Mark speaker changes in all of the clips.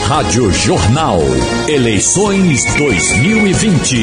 Speaker 1: Rádio Jornal. Eleições 2020.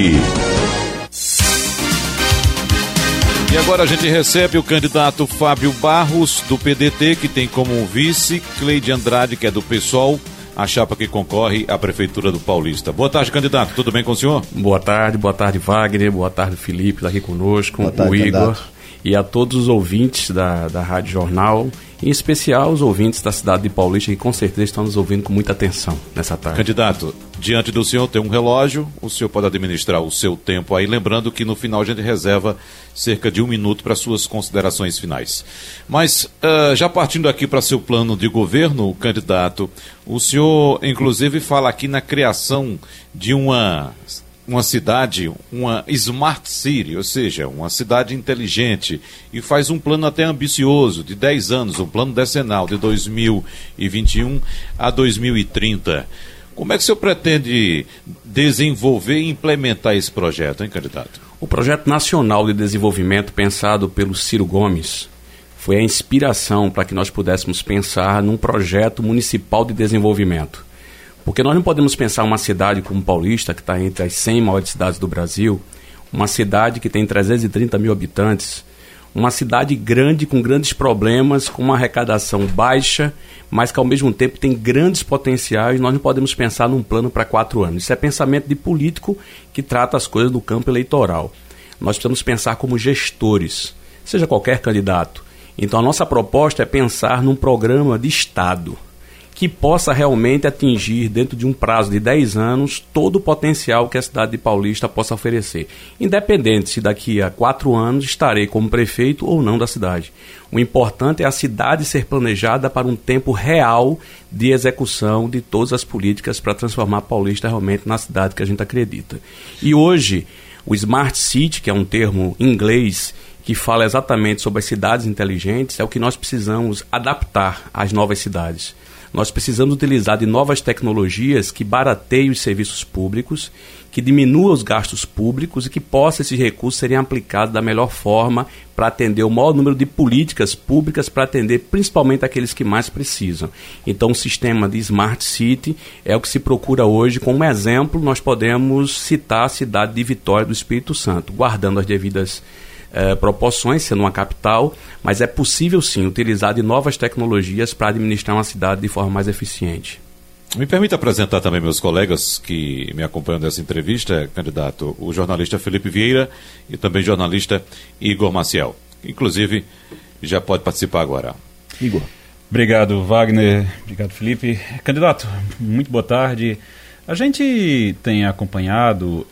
Speaker 2: E agora a gente recebe o candidato Fábio Barros, do PDT, que tem como vice Cleide Andrade, que é do PSOL, a chapa que concorre à Prefeitura do Paulista. Boa tarde, candidato. Tudo bem com o senhor?
Speaker 3: Boa tarde Wagner, boa tarde Felipe, está aqui conosco,
Speaker 4: boa tarde,
Speaker 3: o Igor.
Speaker 4: candidato.
Speaker 3: E a todos os ouvintes da Rádio Jornal, em especial os ouvintes da cidade de Paulista, que com certeza estão nos ouvindo com muita atenção nessa tarde.
Speaker 2: Candidato, diante do senhor tem um relógio, o senhor pode administrar o seu tempo aí, lembrando que no final a gente reserva cerca de 1 minuto para suas considerações finais. Mas, já partindo aqui para seu plano de governo, candidato, o senhor inclusive fala aqui na criação de uma cidade, uma Smart City, ou seja, uma cidade inteligente, e faz um plano até ambicioso, de 10 anos, um plano decenal de 2021 a 2030. Como é que o senhor pretende desenvolver e implementar esse projeto, hein, candidato?
Speaker 3: O Projeto Nacional de Desenvolvimento, pensado pelo Ciro Gomes, foi a inspiração para que nós pudéssemos pensar num projeto municipal de desenvolvimento. Porque nós não podemos pensar uma cidade como Paulista, que está entre as 100 maiores cidades do Brasil, uma cidade que tem 330 mil habitantes, uma cidade grande, com grandes problemas, com uma arrecadação baixa, mas que ao mesmo tempo tem grandes potenciais. Nós não podemos pensar num plano para 4 anos. Isso é pensamento de político que trata as coisas do campo eleitoral. Nós precisamos pensar como gestores, seja qualquer candidato. Então a nossa proposta é pensar num programa de Estado, que possa realmente atingir, dentro de um prazo de 10 anos, todo o potencial que a cidade de Paulista possa oferecer. Independente se daqui a 4 anos estarei como prefeito ou não da cidade. O importante é a cidade ser planejada para um tempo real de execução de todas as políticas para transformar Paulista realmente na cidade que a gente acredita. E hoje, o Smart City, que é um termo em inglês que fala exatamente sobre as cidades inteligentes, é o que nós precisamos adaptar às novas cidades. Nós precisamos utilizar de novas tecnologias que barateiem os serviços públicos, que diminuam os gastos públicos e que possam esses recursos serem aplicados da melhor forma para atender o maior número de políticas públicas, para atender principalmente aqueles que mais precisam. Então o sistema de Smart City é o que se procura hoje. Como exemplo, nós podemos citar a cidade de Vitória do Espírito Santo, guardando as devidas proporções, sendo uma capital, mas é possível sim utilizar de novas tecnologias para administrar uma cidade de forma mais eficiente.
Speaker 2: Me permita apresentar também meus colegas que me acompanham nessa entrevista, candidato, o jornalista Felipe Vieira e também o jornalista Igor Maciel. Inclusive, já pode participar agora.
Speaker 4: Igor.
Speaker 5: Obrigado, Wagner. Obrigado, Felipe. Candidato, muito boa tarde. A gente tem acompanhado,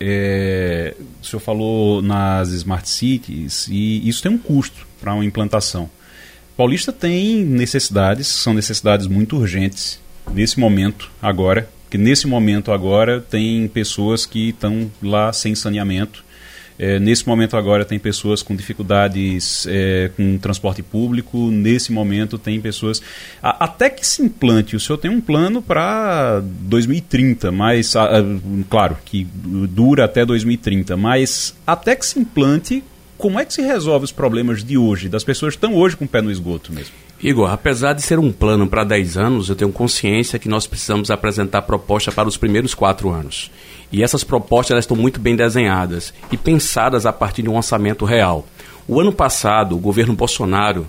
Speaker 5: o senhor falou nas Smart Cities, e isso tem um custo para uma implantação. Paulista tem necessidades, são necessidades muito urgentes nesse momento agora, que nesse momento agora tem pessoas que estão lá sem saneamento. Nesse momento agora tem pessoas com dificuldades com transporte público, nesse momento tem pessoas... Até que se implante, o senhor tem um plano para 2030, mas claro que dura até 2030, mas até que se implante, como é que se resolve os problemas de hoje, das pessoas que estão hoje com o pé no esgoto mesmo?
Speaker 3: Igor, apesar de ser um plano para 10 anos, eu tenho consciência que nós precisamos apresentar proposta para os primeiros 4 anos. E essas propostas elas estão muito bem desenhadas e pensadas a partir de um orçamento real. O ano passado, o governo Bolsonaro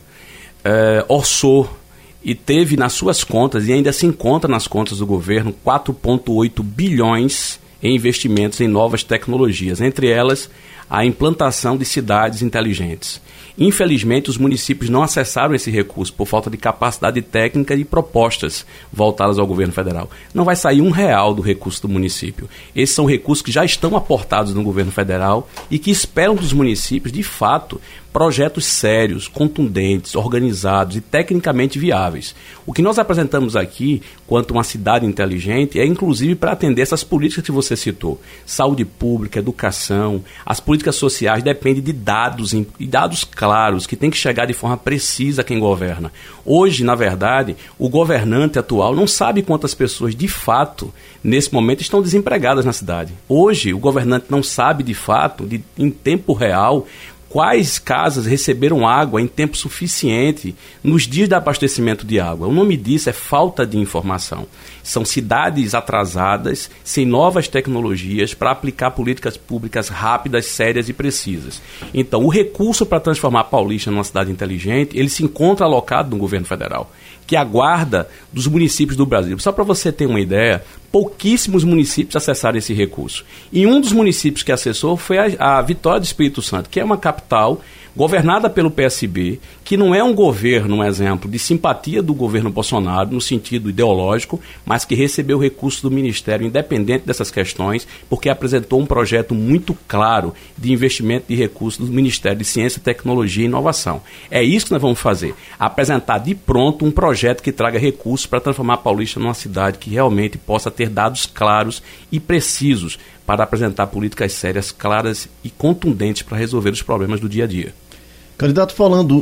Speaker 3: orçou e teve nas suas contas, e ainda se encontra nas contas do governo, 4,8 bilhões em investimentos em novas tecnologias, entre elas a implantação de cidades inteligentes. Infelizmente, os municípios não acessaram esse recurso por falta de capacidade técnica e propostas voltadas ao governo federal. Não vai sair R$1 do recurso do município. Esses são recursos que já estão aportados no governo federal e que esperam dos municípios, de fato, projetos sérios, contundentes, organizados e tecnicamente viáveis. O que nós apresentamos aqui, quanto uma cidade inteligente, é inclusive para atender essas políticas que você citou. Saúde pública, educação, as políticas sociais dependem de dados, e dados claros, que tem que chegar de forma precisa a quem governa. Hoje, na verdade, o governante atual não sabe quantas pessoas, de fato, nesse momento estão desempregadas na cidade. Hoje, o governante não sabe, de fato, em tempo real, quais casas receberam água em tempo suficiente nos dias de abastecimento de água. O nome disso é falta de informação. São cidades atrasadas, sem novas tecnologias para aplicar políticas públicas rápidas, sérias e precisas. Então, o recurso para transformar Paulista numa cidade inteligente, ele se encontra alocado no governo federal, que aguarda dos municípios do Brasil. Só para você ter uma ideia, pouquíssimos municípios acessaram esse recurso. E um dos municípios que acessou foi a Vitória do Espírito Santo, que é uma capital governada pelo PSB, que não é um governo, um exemplo, de simpatia do governo Bolsonaro, no sentido ideológico, mas que recebeu recursos do Ministério, independente dessas questões, porque apresentou um projeto muito claro de investimento de recursos do Ministério de Ciência, Tecnologia e Inovação. É isso que nós vamos fazer, apresentar de pronto um projeto que traga recursos para transformar Paulista numa cidade que realmente possa ter dados claros e precisos para apresentar políticas sérias, claras e contundentes para resolver os problemas do dia a dia.
Speaker 4: Candidato, falando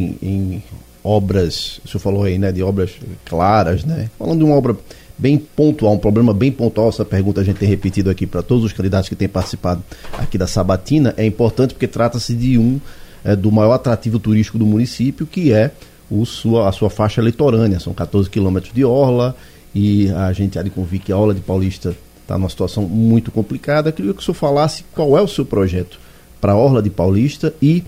Speaker 4: em obras, o senhor falou aí, né, de obras claras, né? Falando de uma obra bem pontual, um problema bem pontual, essa pergunta a gente tem repetido aqui para todos os candidatos que têm participado aqui da Sabatina, é importante porque trata-se de do maior atrativo turístico do município, que é a sua faixa litorânea. São 14 quilômetros de orla e a gente há de convir que a orla de Paulista está numa situação muito complicada. Eu queria que o senhor falasse qual é o seu projeto para a orla de Paulista e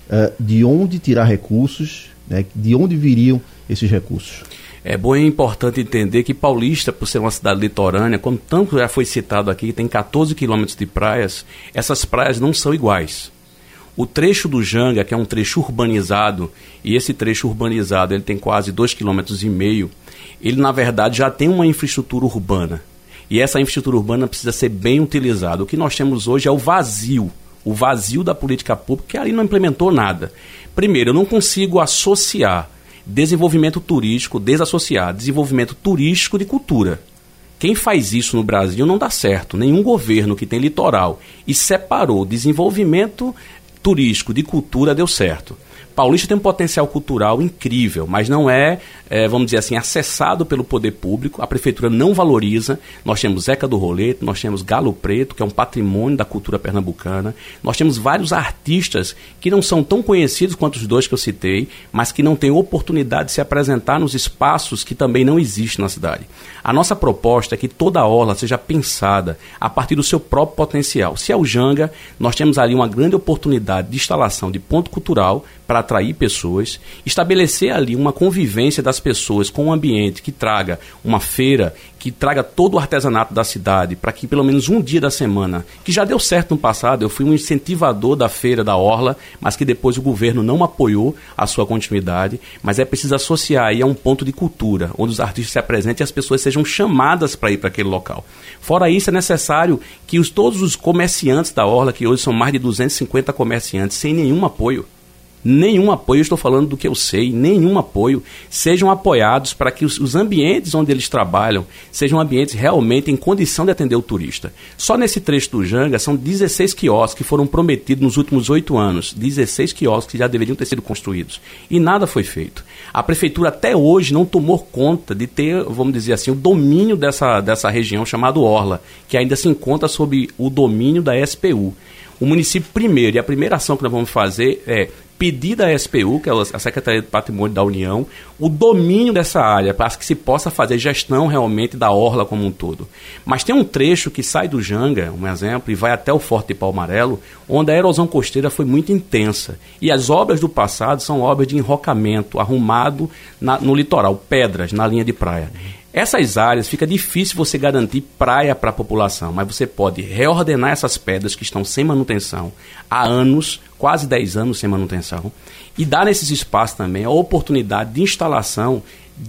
Speaker 4: de onde tirar recursos, né, de onde viriam esses recursos.
Speaker 3: É bom e importante entender que Paulista, por ser uma cidade litorânea, como tanto já foi citado aqui, tem 14 quilômetros de praias, essas praias não são iguais. O trecho do Janga, que é um trecho urbanizado, e esse trecho urbanizado ele tem quase 2,5 km, ele na verdade já tem uma infraestrutura urbana. E essa infraestrutura urbana precisa ser bem utilizada. O que nós temos hoje é o vazio da política pública, que ali não implementou nada. Primeiro, eu não consigo associar desenvolvimento turístico, desassociar desenvolvimento turístico de cultura. Quem faz isso no Brasil não dá certo. Nenhum governo que tem litoral e separou desenvolvimento turístico de cultura deu certo. Paulista tem um potencial cultural incrível, mas não vamos dizer assim, acessado pelo poder público. A prefeitura não valoriza. Nós temos Zeca do Roleto, nós temos Galo Preto, que é um patrimônio da cultura pernambucana. Nós temos vários artistas que não são tão conhecidos quanto os dois que eu citei, mas que não têm oportunidade de se apresentar nos espaços que também não existem na cidade. A nossa proposta é que toda a orla seja pensada a partir do seu próprio potencial. Se é o Janga, nós temos ali uma grande oportunidade de instalação de ponto cultural para atrair pessoas, estabelecer ali uma convivência das pessoas com um ambiente que traga uma feira, que traga todo o artesanato da cidade, para que pelo menos um dia da semana, que já deu certo no passado, eu fui um incentivador da feira da Orla, mas que depois o governo não apoiou a sua continuidade, mas é preciso associar aí a um ponto de cultura, onde os artistas se apresentem e as pessoas sejam chamadas para ir para aquele local. Fora isso, é necessário que todos os comerciantes da Orla, que hoje são mais de 250 comerciantes, sem nenhum apoio, eu estou falando do que eu sei, nenhum apoio, sejam apoiados para que os ambientes onde eles trabalham sejam ambientes realmente em condição de atender o turista. Só nesse trecho do Janga são 16 quiosques que foram prometidos nos últimos 8 anos, 16 quiosques que já deveriam ter sido construídos, e nada foi feito. A prefeitura até hoje não tomou conta de ter, vamos dizer assim, o domínio dessa região chamada Orla, que ainda se encontra sob o domínio da SPU. O município primeiro, e a primeira ação que nós vamos fazer é pedir da SPU, que é a Secretaria do Patrimônio da União, o domínio dessa área, para que se possa fazer gestão realmente da orla como um todo. Mas tem um trecho que sai do Janga, um exemplo, e vai até o Forte de Palmarelo, onde a erosão costeira foi muito intensa. E as obras do passado são obras de enrocamento, arrumado no litoral, pedras na linha de praia. Essas áreas fica difícil você garantir praia para a população, mas você pode reordenar essas pedras que estão sem manutenção há anos, quase 10 anos sem manutenção, e dar nesses espaços também a oportunidade de instalação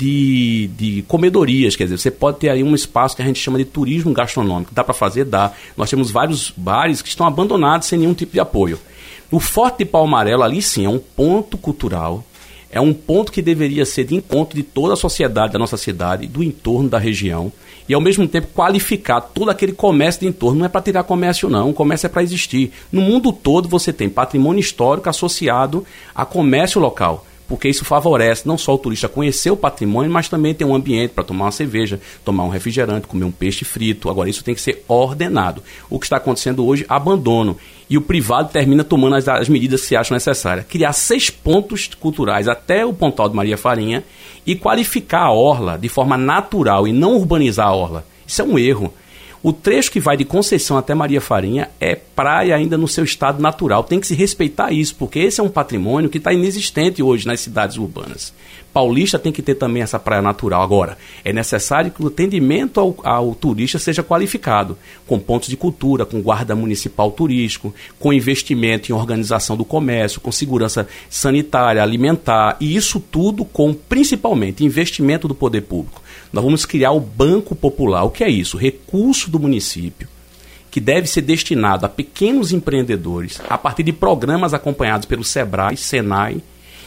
Speaker 3: de comedorias. Quer dizer, você pode ter aí um espaço que a gente chama de turismo gastronômico. Dá para fazer? Dá. Nós temos vários bares que estão abandonados sem nenhum tipo de apoio. O Forte de Palmarelo, ali sim, é um ponto cultural. É um ponto que deveria ser de encontro de toda a sociedade da nossa cidade, do entorno da região, e ao mesmo tempo qualificar todo aquele comércio de entorno. Não é para tirar comércio não, o comércio é para existir. No mundo todo você tem patrimônio histórico associado a comércio local. porque isso favorece não só o turista conhecer o patrimônio, mas também ter um ambiente para tomar uma cerveja, tomar um refrigerante, comer um peixe frito. Agora, isso tem que ser ordenado. O que está acontecendo hoje, abandono. E o privado termina tomando as medidas que se acham necessárias. Criar 6 pontos culturais até o Pontal de Maria Farinha e qualificar a orla de forma natural e não urbanizar a orla. Isso é um erro. O trecho que vai de Conceição até Maria Farinha é praia ainda no seu estado natural. Tem que se respeitar isso, porque esse é um patrimônio que está inexistente hoje nas cidades urbanas. Paulista tem que ter também essa praia natural. Agora, é necessário que o atendimento ao turista seja qualificado, com pontos de cultura, com guarda municipal turístico, com investimento em organização do comércio, com segurança sanitária, alimentar, e isso tudo com, principalmente, investimento do poder público. Nós vamos criar o Banco Popular. O que é isso? Recurso do município, que deve ser destinado a pequenos empreendedores, a partir de programas acompanhados pelo SEBRAE, SENAI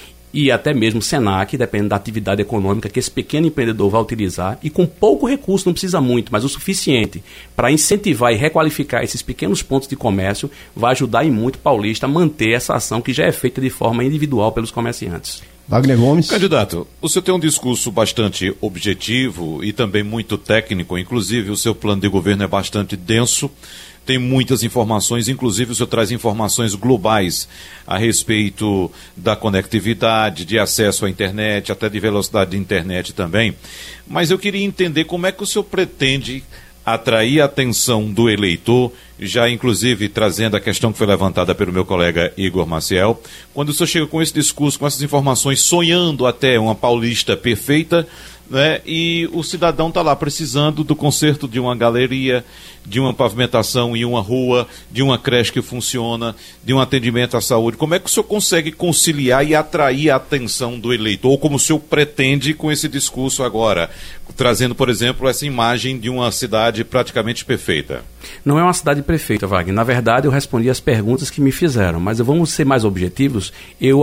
Speaker 3: e até mesmo SENAC, dependendo da atividade econômica que esse pequeno empreendedor vai utilizar, e com pouco recurso, não precisa muito, mas o suficiente para incentivar e requalificar esses pequenos pontos de comércio, vai ajudar e muito o paulista a manter essa ação que já é feita de forma individual pelos comerciantes.
Speaker 4: Wagner Gomes.
Speaker 2: Candidato, o senhor tem um discurso bastante objetivo e também muito técnico, inclusive o seu plano de governo é bastante denso, tem muitas informações, inclusive o senhor traz informações globais a respeito da conectividade, de acesso à internet, até de velocidade de internet também, mas eu queria entender como é que o senhor pretende atrair a atenção do eleitor, já inclusive trazendo a questão que foi levantada pelo meu colega Igor Maciel, quando o senhor chega com esse discurso, com essas informações, sonhando até uma Paulista perfeita, né, e o cidadão está lá precisando do conserto de uma galeria, de uma pavimentação em uma rua, de uma creche que funciona, de um atendimento à saúde. Como é que o senhor consegue conciliar e atrair a atenção do eleitor, como o senhor pretende com esse discurso agora, trazendo, por exemplo, essa imagem de uma cidade praticamente perfeita?
Speaker 3: Não é uma cidade perfeita, Wagner. Na verdade, eu respondi as perguntas que me fizeram, mas vamos ser mais objetivos. Eu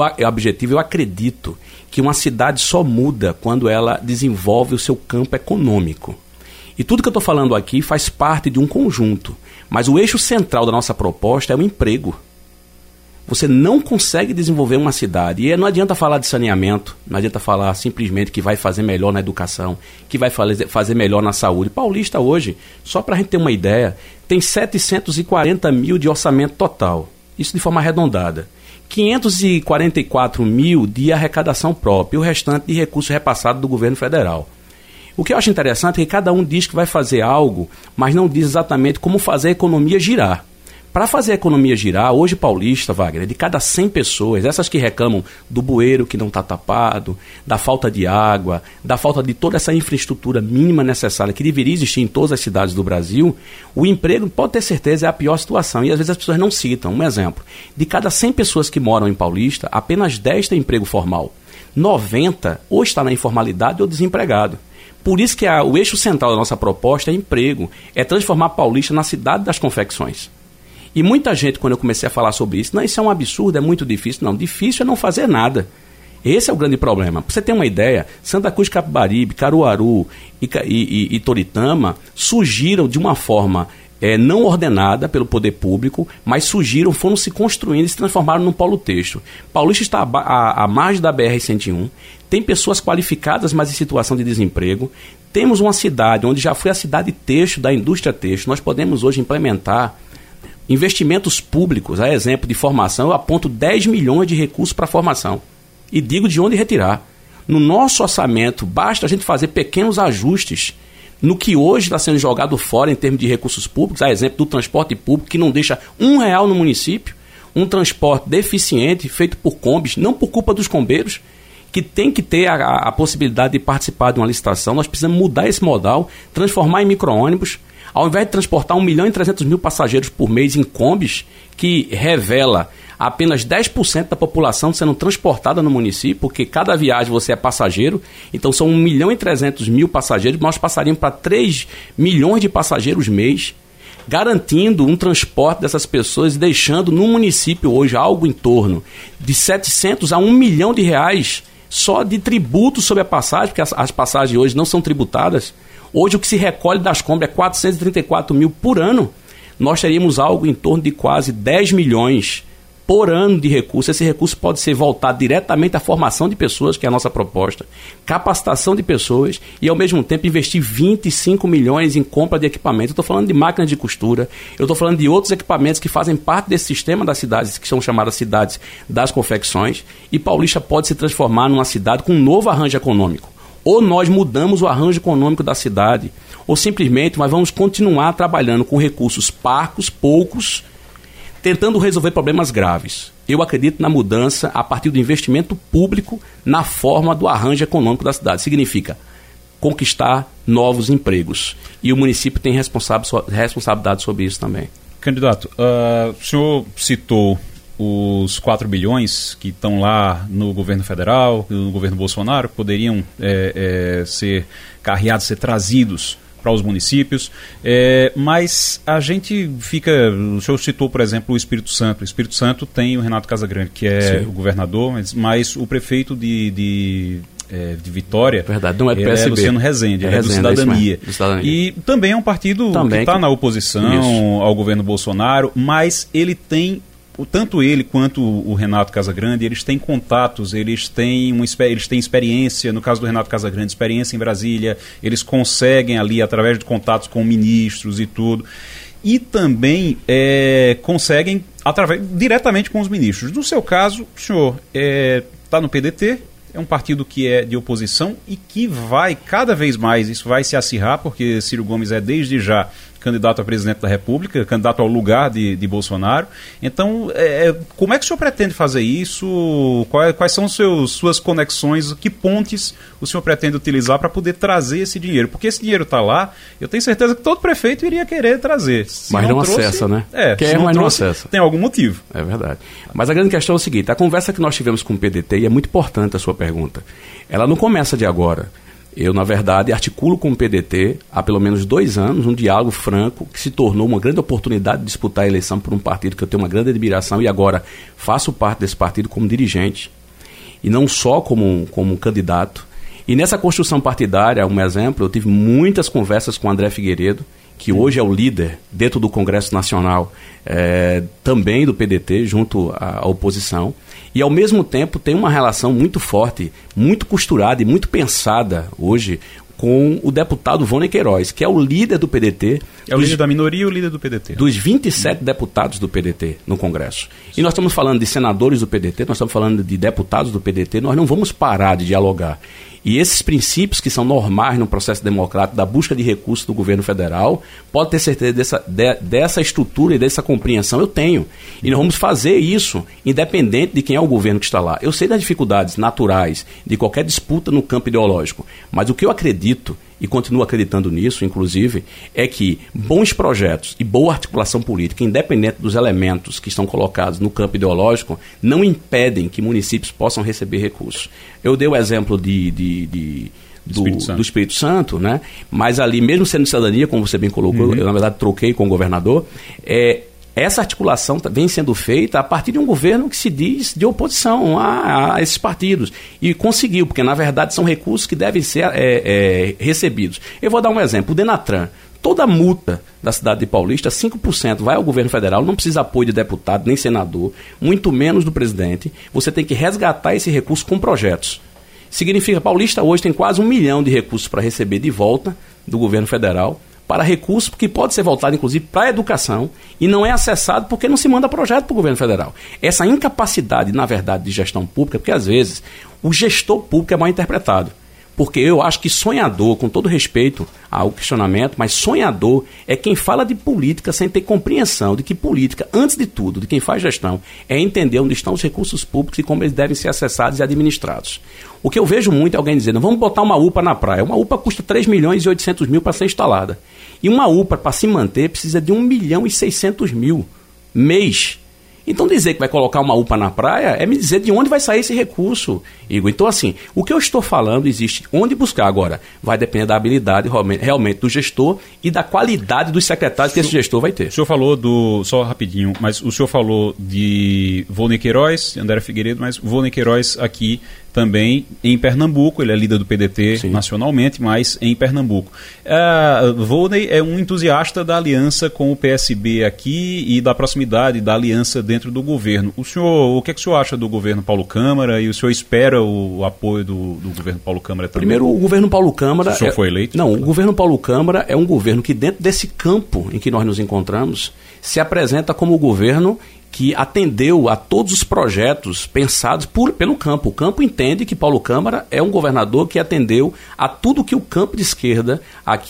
Speaker 3: acredito que uma cidade só muda quando ela desenvolve o seu campo econômico. E tudo que eu estou falando aqui faz parte de um conjunto. Mas o eixo central da nossa proposta é o emprego. Você não consegue desenvolver uma cidade. E não adianta falar de saneamento, não adianta falar simplesmente que vai fazer melhor na educação, que vai fazer melhor na saúde. Paulista hoje, só para a gente ter uma ideia, tem 740 mil de orçamento total. Isso de forma arredondada. 544 mil de arrecadação própria e o restante de recursos repassados do governo federal. O que eu acho interessante é que cada um diz que vai fazer algo, mas não diz exatamente como fazer a economia girar. Para fazer a economia girar, hoje Paulista, Wagner, de cada 100 pessoas, essas que reclamam do bueiro que não está tapado, da falta de água, da falta de toda essa infraestrutura mínima necessária que deveria existir em todas as cidades do Brasil, o emprego, pode ter certeza, é a pior situação. E às vezes as pessoas não citam. Um exemplo, de cada 100 pessoas que moram em Paulista, apenas 10 têm emprego formal. 90 ou está na informalidade ou desempregado. Por isso que o eixo central da nossa proposta é emprego, é transformar Paulista na cidade das confecções. E muita gente, quando eu comecei a falar sobre isso, não, isso é um absurdo, é muito difícil. Não, difícil é não fazer nada. Esse é o grande problema. Para você ter uma ideia, Santa Cruz de Capibaribe, Caruaru e Toritama surgiram de uma forma não ordenada pelo poder público, mas surgiram, foram se construindo e se transformaram num polo têxtil. Paulista está à margem da BR-101, tem pessoas qualificadas, mas em situação de desemprego. Temos uma cidade onde já foi a cidade têxtil, da indústria têxtil. Nós podemos hoje implementar investimentos públicos, a exemplo de formação. Eu aponto 10 milhões de recursos para formação. E digo de onde retirar. No nosso orçamento, basta a gente fazer pequenos ajustes no que hoje está sendo jogado fora em termos de recursos públicos, a exemplo do transporte público, que não deixa R$1 no município, um transporte deficiente, feito por combis, não por culpa dos combeiros, que tem que ter a possibilidade de participar de uma licitação. Nós precisamos mudar esse modal, transformar em micro-ônibus, ao invés de transportar 1.300.000 passageiros por mês em combis, que revela apenas 10% da população sendo transportada no município, porque cada viagem você é passageiro, então são 1.300.000 passageiros, nós passaríamos para 3 milhões de passageiros mês, garantindo um transporte dessas pessoas e deixando no município hoje algo em torno de 700 a 1 milhão de reais só de tributo sobre a passagem, porque as passagens hoje não são tributadas. Hoje o que se recolhe das compras é 434 mil por ano. Nós teríamos algo em torno de quase 10 milhões por ano de recurso. Esse recurso pode ser voltado diretamente à formação de pessoas, que é a nossa proposta, capacitação de pessoas e, ao mesmo tempo, investir 25 milhões em compra de equipamento. Eu estou falando de máquinas de costura, eu estou falando de outros equipamentos que fazem parte desse sistema das cidades, que são chamadas cidades das confecções, e Paulista pode se transformar numa cidade com um novo arranjo econômico. Ou nós mudamos o arranjo econômico da cidade, ou simplesmente nós vamos continuar trabalhando com recursos parcos, poucos, tentando resolver problemas graves. Eu acredito na mudança a partir do investimento público na forma do arranjo econômico da cidade. Significa conquistar novos empregos. E o município tem responsabilidade sobre isso também.
Speaker 5: Candidato, o senhor citou os 4 bilhões que estão lá no governo federal, no governo Bolsonaro, que poderiam ser carreados, ser trazidos para os municípios, mas a gente fica... O senhor citou, por exemplo, o Espírito Santo. O Espírito Santo tem o Renato Casagrande, que é o governador, mas o prefeito de Vitória,
Speaker 3: verdade, não é do PSB,
Speaker 5: é Luciano Rezende, é do Cidadania. E também é um partido que está na oposição ao governo Bolsonaro, mas ele tem... Tanto ele quanto o Renato Casagrande, eles têm contatos, eles têm experiência, no caso do Renato Casagrande, experiência em Brasília, eles conseguem ali, através de contatos com ministros e tudo, e também conseguem diretamente com os ministros. No seu caso, o senhor está no PDT, é um partido que é de oposição e que vai cada vez mais, isso vai se acirrar, porque Ciro Gomes é desde já candidato a presidente da República, candidato ao lugar de Bolsonaro. Então, como é que o senhor pretende fazer isso? Quais são suas conexões? Que pontes o senhor pretende utilizar para poder trazer esse dinheiro? Porque esse dinheiro está lá, eu tenho certeza que todo prefeito iria querer trazer.
Speaker 3: Mas não acessa, né?
Speaker 5: Quer, mas não acessa. Tem algum motivo.
Speaker 3: É verdade. Mas a grande questão é o seguinte, a conversa que nós tivemos com o PDT, e é muito importante a sua pergunta, ela não começa de agora. Eu, na verdade, articulo com o PDT há pelo menos 2 anos um diálogo franco que se tornou uma grande oportunidade de disputar a eleição por um partido que eu tenho uma grande admiração e agora faço parte desse partido como dirigente e não só como candidato. E nessa construção partidária, um exemplo, eu tive muitas conversas com o André Figueiredo, que hoje é o líder dentro do Congresso Nacional, também do PDT, junto à oposição, e ao mesmo tempo tem uma relação muito forte, muito costurada e muito pensada hoje com o deputado Vônei Queiroz, que é o líder do PDT.
Speaker 5: É o líder da minoria e o líder do PDT.
Speaker 3: Dos 27 deputados do PDT no Congresso. E nós estamos falando de senadores do PDT, nós estamos falando de deputados do PDT, nós não vamos parar de dialogar. E esses princípios que são normais no processo democrático da busca de recursos do governo federal, pode ter certeza dessa estrutura e dessa compreensão eu tenho. E nós vamos fazer isso independente de quem é o governo que está lá. Eu sei das dificuldades naturais de qualquer disputa no campo ideológico, mas o que eu acredito, e continuo acreditando nisso, inclusive, é que bons projetos e boa articulação política, independente dos elementos que estão colocados no campo ideológico, não impedem que municípios possam receber recursos. Eu dei o exemplo do Espírito Santo, né? Mas ali, mesmo sendo cidadania, como você bem colocou, eu na verdade troquei com o governador, essa articulação vem sendo feita a partir de um governo que se diz de oposição a esses partidos. E conseguiu, porque na verdade são recursos que devem ser recebidos. Eu vou dar um exemplo. O Denatran, toda multa da cidade de Paulista, 5% vai ao governo federal, não precisa apoio de deputado nem senador, muito menos do presidente. Você tem que resgatar esse recurso com projetos. Significa que Paulista hoje tem quase 1 milhão de recursos para receber de volta do governo federal, para recursos que pode ser voltado, inclusive, para a educação e não é acessado porque não se manda projeto para o governo federal. Essa incapacidade, na verdade, de gestão pública, porque às vezes o gestor público é mal interpretado. Porque eu acho que sonhador, com todo respeito ao questionamento, mas sonhador é quem fala de política sem ter compreensão de que política, antes de tudo, de quem faz gestão, é entender onde estão os recursos públicos e como eles devem ser acessados e administrados. O que eu vejo muito é alguém dizendo, vamos botar uma UPA na praia. Uma UPA custa 3 milhões e 800 mil para ser instalada. E uma UPA, para se manter, precisa de 1 milhão e 600 mil mês. Então dizer que vai colocar uma UPA na praia é me dizer de onde vai sair esse recurso, Igor. Então assim, o que eu estou falando existe onde buscar agora. Vai depender da habilidade realmente do gestor e da qualidade dos secretários que esse gestor vai ter.
Speaker 5: O senhor falou só rapidinho, mas o senhor falou de Vônei Queiroz, André Figueiredo, mas Vônei Queiroz aqui também em Pernambuco. Ele é líder do PDT
Speaker 3: Sim.
Speaker 5: nacionalmente, mas em Pernambuco. Volney é um entusiasta da aliança com o PSB aqui e da proximidade da aliança dentro do governo. O que é que o senhor acha do governo Paulo Câmara, e o senhor espera o apoio do governo Paulo Câmara também?
Speaker 3: Primeiro, o governo Paulo Câmara...
Speaker 5: O senhor foi eleito?
Speaker 3: Não, o governo Paulo Câmara é um governo que, dentro desse campo em que nós nos encontramos, se apresenta como o governo que atendeu a todos os projetos pensados pelo campo. O campo entende que Paulo Câmara é um governador que atendeu a tudo que o campo de esquerda,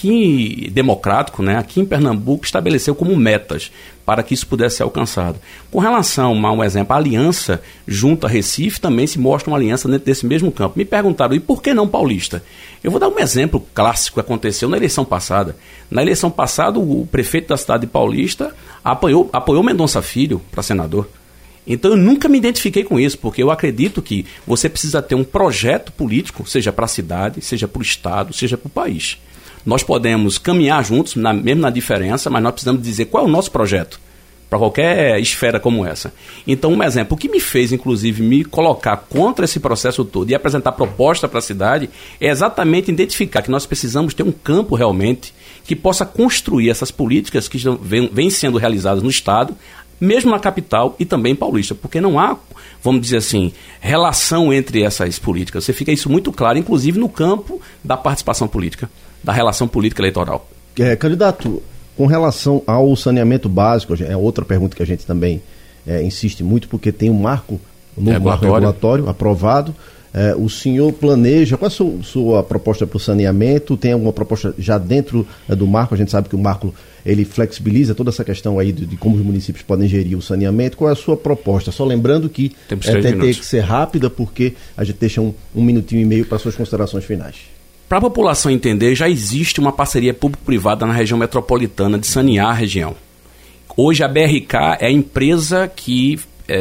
Speaker 3: aqui democrático, né, aqui em Pernambuco, estabeleceu como metas para que isso pudesse ser alcançado. Com relação a um exemplo, a aliança junto a Recife também se mostra uma aliança dentro desse mesmo campo. Me perguntaram, e por que não paulista? Eu vou dar um exemplo clássico que aconteceu na eleição passada. Na eleição passada, o prefeito da cidade de Paulista apoiou Mendonça Filho para senador. Então eu nunca me identifiquei com isso, porque eu acredito que você precisa ter um projeto político, seja para a cidade, seja para o estado, seja para o país. Nós podemos caminhar juntos, mesmo na diferença, mas nós precisamos dizer qual é o nosso projeto para qualquer esfera como essa. Então, um exemplo, o que me fez, inclusive, me colocar contra esse processo todo e apresentar proposta para a cidade é exatamente identificar que nós precisamos ter um campo realmente que possa construir essas políticas que vêm sendo realizadas no Estado, mesmo na capital e também em Paulista, porque não há, vamos dizer assim, relação entre essas políticas. Você fica isso muito claro, inclusive no campo da participação política, da relação política eleitoral.
Speaker 4: Candidato, com relação ao saneamento básico, é outra pergunta que a gente também insiste muito, porque tem um marco regulatório aprovado. O senhor planeja, qual é a sua proposta para o saneamento? Tem alguma proposta já dentro do marco? A gente sabe que o marco ele flexibiliza toda essa questão aí de como os municípios podem gerir o saneamento. Qual é a sua proposta? Só lembrando que tem que ser rápida, porque a gente deixa um minutinho e meio para suas considerações finais.
Speaker 3: Para a população entender, já existe uma parceria público-privada na região metropolitana de sanear a região. Hoje a BRK é a empresa que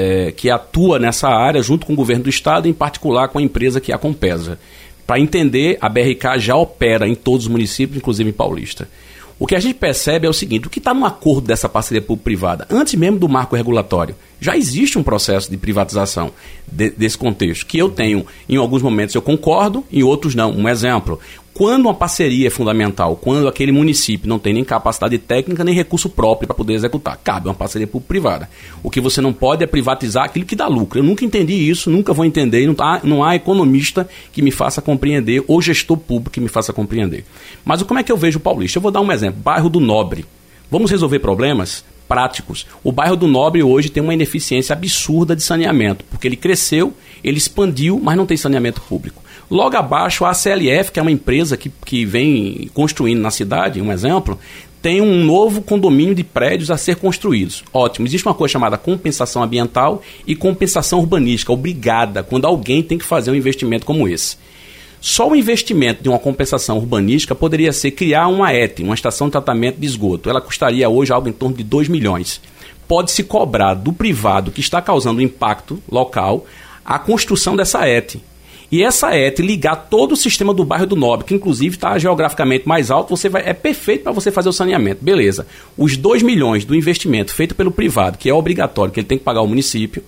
Speaker 3: atua nessa área junto com o governo do estado, em particular com a empresa que é a Compesa. Para entender, a BRK já opera em todos os municípios, inclusive em Paulista. O que a gente percebe é o seguinte, o que está no acordo dessa parceria público-privada, antes mesmo do marco regulatório, já existe um processo de privatização desse contexto, que eu tenho, em alguns momentos eu concordo, em outros não. Um exemplo, quando uma parceria é fundamental, quando aquele município não tem nem capacidade técnica, nem recurso próprio para poder executar, cabe uma parceria público-privada. O que você não pode é privatizar aquilo que dá lucro. Eu nunca entendi isso, nunca vou entender, não há economista que me faça compreender, ou gestor público que me faça compreender. Mas como é que eu vejo o Paulista? Eu vou dar um exemplo, bairro do Nobre. Vamos resolver problemas práticos. O bairro do Nobre hoje tem uma ineficiência absurda de saneamento, porque ele cresceu, ele expandiu, mas não tem saneamento público. Logo abaixo, a ACLF, que é uma empresa que vem construindo na cidade, um exemplo, tem um novo condomínio de prédios a ser construídos. Ótimo. Existe uma coisa chamada compensação ambiental e compensação urbanística, obrigada, quando alguém tem que fazer um investimento como esse. Só o investimento de uma compensação urbanística poderia ser criar uma ET, uma estação de tratamento de esgoto. Ela custaria hoje algo em torno de 2 milhões. Pode-se cobrar do privado que está causando impacto local a construção dessa ET. E essa ET ligar todo o sistema do bairro do Nobre, que inclusive está geograficamente mais alto, é perfeito para você fazer o saneamento. Beleza. Os 2 milhões do investimento feito pelo privado, que é obrigatório, que ele tem que pagar ao município,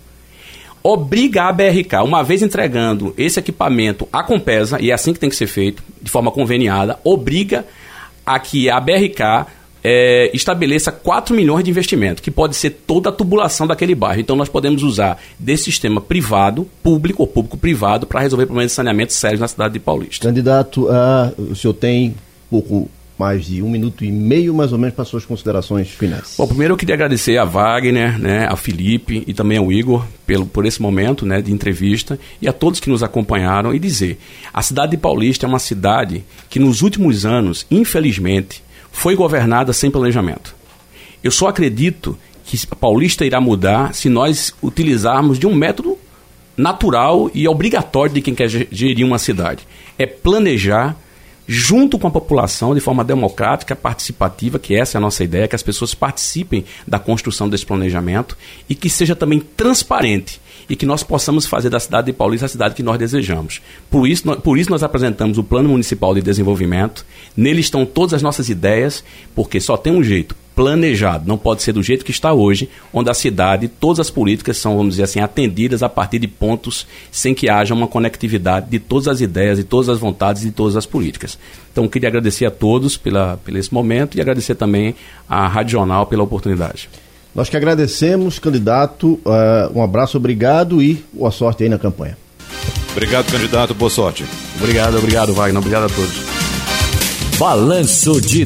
Speaker 3: obriga a BRK, uma vez entregando esse equipamento à Compesa, e é assim que tem que ser feito, de forma conveniada, obriga a que a BRK estabeleça 4 milhões de investimento, que pode ser toda a tubulação daquele bairro. Então nós podemos usar desse sistema privado, público ou público-privado, para resolver problemas de saneamento sérios na cidade de Paulista.
Speaker 4: Candidato, o senhor tem pouco mais de 1 minuto e meio, mais ou menos, para suas considerações finais.
Speaker 3: Bom, primeiro eu queria agradecer a Wagner, ao Felipe e também ao Igor por esse momento de entrevista, e a todos que nos acompanharam, e dizer, a cidade de Paulista é uma cidade que nos últimos anos, infelizmente, foi governada sem planejamento. Eu só acredito que Paulista irá mudar se nós utilizarmos de um método natural e obrigatório de quem quer gerir uma cidade. É planejar junto com a população, de forma democrática, participativa, que essa é a nossa ideia, que as pessoas participem da construção desse planejamento e que seja também transparente e que nós possamos fazer da cidade de Paulista a cidade que nós desejamos. Por isso nós apresentamos o Plano Municipal de Desenvolvimento. Nele estão todas as nossas ideias, porque só tem um jeito. planejado. Não pode ser do jeito que está hoje, onde a cidade, todas as políticas são, vamos dizer assim, atendidas a partir de pontos sem que haja uma conectividade de todas as ideias, de todas as vontades e de todas as políticas. Então, eu queria agradecer a todos por esse momento e agradecer também à Rádio Jornal pela oportunidade.
Speaker 4: Nós que agradecemos, candidato. Um abraço, obrigado e boa sorte aí na campanha.
Speaker 2: Obrigado, candidato. Boa sorte.
Speaker 3: Obrigado, Wagner. Obrigado a todos.
Speaker 1: Balanço de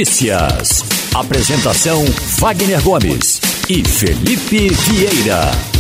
Speaker 1: Notícias. Apresentação: Wagner Gomes e Felipe Vieira.